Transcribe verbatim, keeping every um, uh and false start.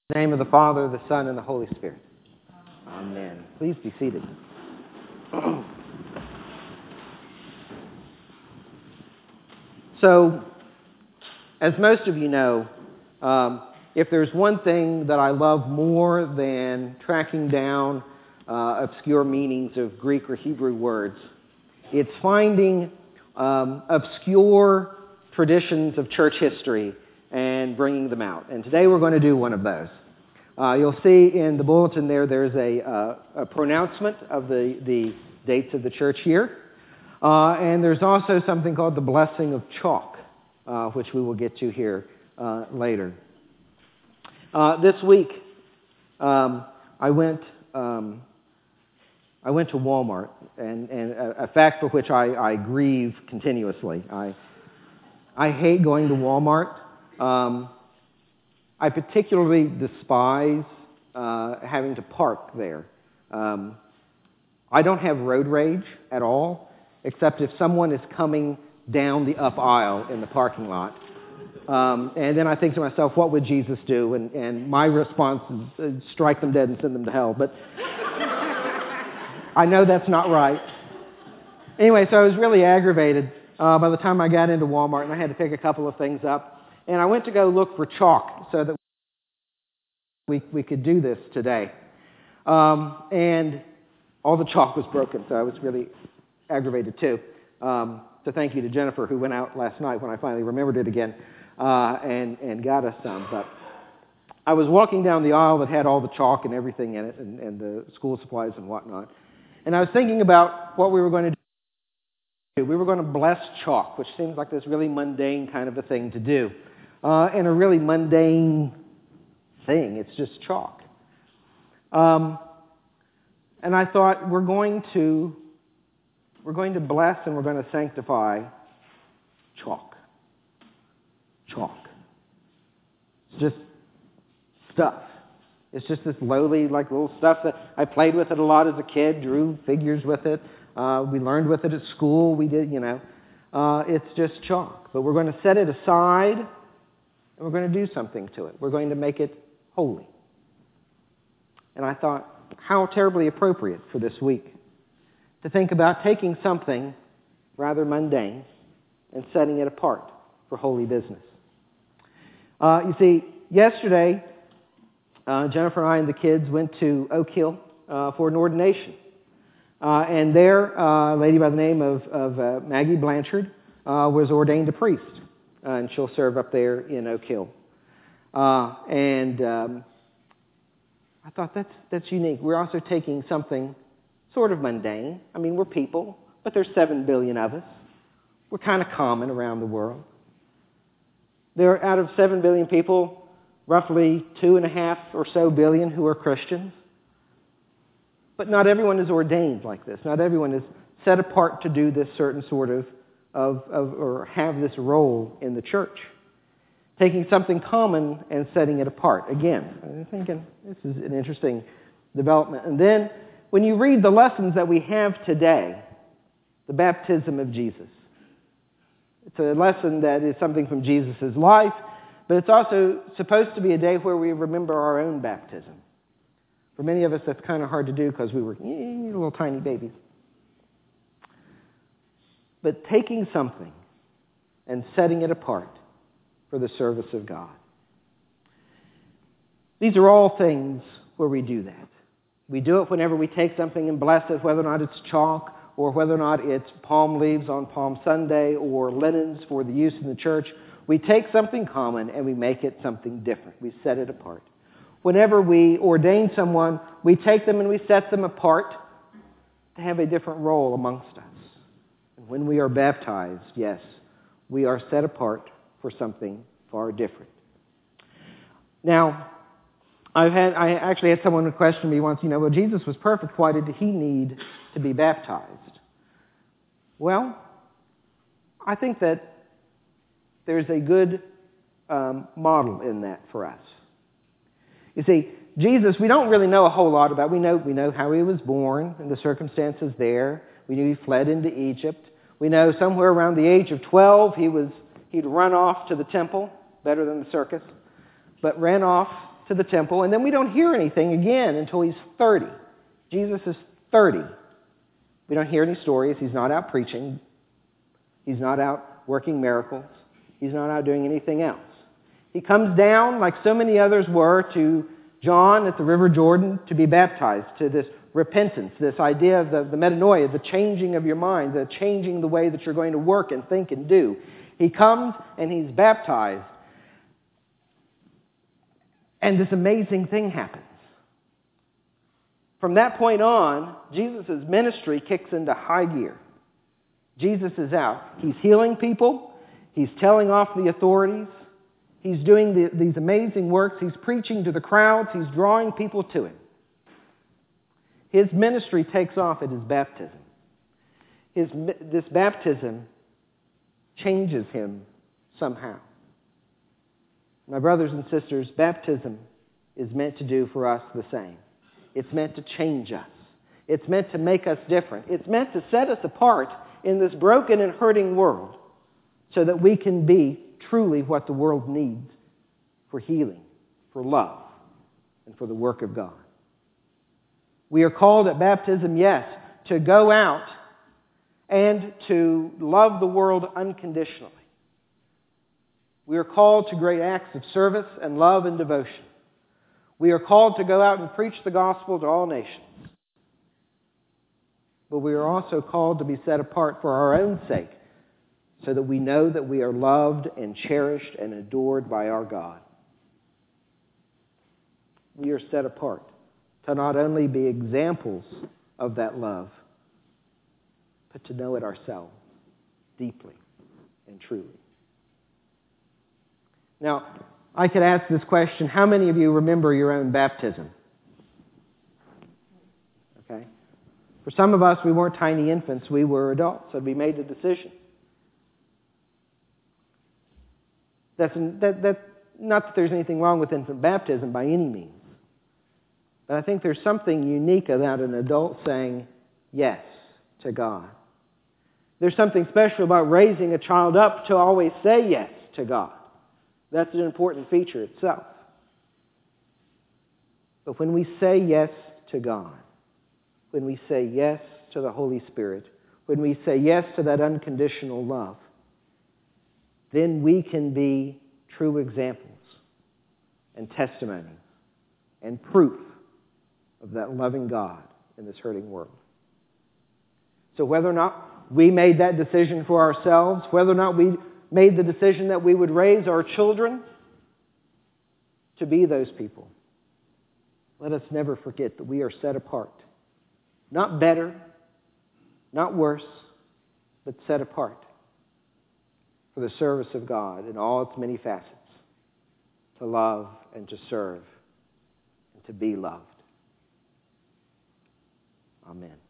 In the name of the Father, the Son, and the Holy Spirit. Amen. Please be seated. So, as most of you know, um, if there's one thing that I love more than tracking down uh, obscure meanings of Greek or Hebrew words, it's finding um, obscure traditions of church history and bringing them out. And today we're going to do one of those. Uh, you'll see in the bulletin there, there's a, uh, a pronouncement of the, the dates of the church year. Uh, and there's also something called the blessing of chalk, uh, which we will get to here uh, later. Uh, this week, um, I went um, I went to Walmart, and, and a, a fact for which I, I grieve continuously. I I hate going to Walmart. Um, I particularly despise uh, having to park there. Um, I don't have road rage at all, except if someone is coming down the up aisle in the parking lot. Um, and then I think to myself, what would Jesus do? And, and my response is uh, strike them dead and send them to hell. But I know that's not right. Anyway, so I was really aggravated uh, by the time I got into Walmart, and I had to pick a couple of things up. And I went to go look for chalk so that we, we could do this today. Um, and all the chalk was broken, so I was really aggravated too. Um, so thank you to Jennifer, who went out last night when I finally remembered it again uh, and, and got us some. But I was walking down the aisle that had all the chalk and everything in it and, and the school supplies and whatnot. And I was thinking about what we were going to do. We were going to bless chalk, which seems like this really mundane kind of a thing to do. Uh, and a really mundane thing. It's just chalk. Um, and I thought, we're going to we're going to bless and we're going to sanctify chalk. Chalk. It's just stuff. It's just this lowly, like little stuff that I played with it a lot as a kid, drew figures with it. Uh, we learned with it at school. We did, you know. Uh, it's just chalk. But we're going to set it aside and we're going to do something to it. We're going to make it holy. And I thought, how terribly appropriate for this week to think about taking something rather mundane and setting it apart for holy business. Uh, you see, yesterday, uh, Jennifer and I and the kids went to Oak Hill uh, for an ordination. Uh, and there, uh, a lady by the name of, of uh, Maggie Blanchard uh, was ordained a priest. Uh, and she'll serve up there in Oak Hill. Uh, and um, I thought that's that's unique. We're also taking something sort of mundane. I mean, we're people, but there's seven billion of us. We're kind of common around the world. There are, out of seven billion people, roughly two and a half or so billion who are Christians. But not everyone is ordained like this. Not everyone is set apart to do this certain sort of Of, of or have this role in the church. Taking something common and setting it apart. Again, I'm thinking this is an interesting development. And then when you read the lessons that we have today, the baptism of Jesus. It's a lesson that is something from Jesus' life, but it's also supposed to be a day where we remember our own baptism. For many of us, that's kind of hard to do because we were eh, little tiny babies. But taking something and setting it apart for the service of God. These are all things where we do that. We do it whenever we take something and bless it, whether or not it's chalk or whether or not it's palm leaves on Palm Sunday or linens for the use in the church. We take something common and we make it something different. We set it apart. Whenever we ordain someone, we take them and we set them apart to have a different role amongst us. When we are baptized, yes, we are set apart for something far different. Now, I've had I actually had someone question me once, you know, well, Jesus was perfect. Why did he need to be baptized? Well, I think that there's a good um, model in that for us. You see, Jesus, we don't really know a whole lot about. We know we know how he was born and the circumstances there. We knew he fled into Egypt. We know somewhere around the age of twelve, he was he'd run off to the temple, better than the circus, but ran off to the temple, and then we don't hear anything again until he's thirty. Jesus is thirty. We don't hear any stories. He's not out preaching. He's not out working miracles. He's not out doing anything else. He comes down, like so many others were, to John at the River Jordan to be baptized, to this repentance, this idea of the, the metanoia, the changing of your mind, the changing the way that you're going to work and think and do. He comes and he's baptized. And this amazing thing happens. From that point on, Jesus' ministry kicks into high gear. Jesus is out. He's healing people. He's telling off the authorities. He's doing the, these amazing works. He's preaching to the crowds. He's drawing people to him. His ministry takes off at his baptism. His, this baptism changes him somehow. My brothers and sisters, baptism is meant to do for us the same. It's meant to change us. It's meant to make us different. It's meant to set us apart in this broken and hurting world so that we can be truly what the world needs for healing, for love, and for the work of God. We are called at baptism, yes, to go out and to love the world unconditionally. We are called to great acts of service and love and devotion. We are called to go out and preach the gospel to all nations. But we are also called to be set apart for our own sake, so that we know that we are loved and cherished and adored by our God. We are set apart to not only be examples of that love, but to know it ourselves deeply and truly. Now, I could ask this question, how many of you remember your own baptism? Okay. For some of us, we weren't tiny infants, we were adults, so we made the decision. That's, that, that, not that there's anything wrong with infant baptism by any means. But I think there's something unique about an adult saying yes to God. There's something special about raising a child up to always say yes to God. That's an important feature itself. But when we say yes to God, when we say yes to the Holy Spirit, when we say yes to that unconditional love, then we can be true examples and testimonies and proof of that loving God in this hurting world. So whether or not we made that decision for ourselves, whether or not we made the decision that we would raise our children to be those people, let us never forget that we are set apart. Not better, not worse, but set apart for the service of God in all its many facets, to love and to serve and to be loved. Amen.